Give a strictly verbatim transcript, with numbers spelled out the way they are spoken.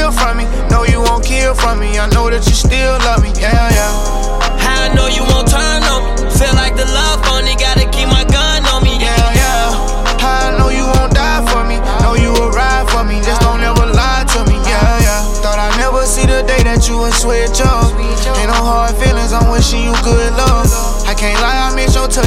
steal from me. No, you won't kill from me. I know that you still love me, yeah, yeah. How I know you won't turn on me. Feel like the love funny, gotta keep my gun on me, yeah, yeah. How I know you won't die for me. Know you will ride for me, just don't ever lie to me, yeah, yeah. Thought I'd never see the day that you would switch up. Ain't no hard feelings, I'm wishing you good love. I can't lie, I miss your touch.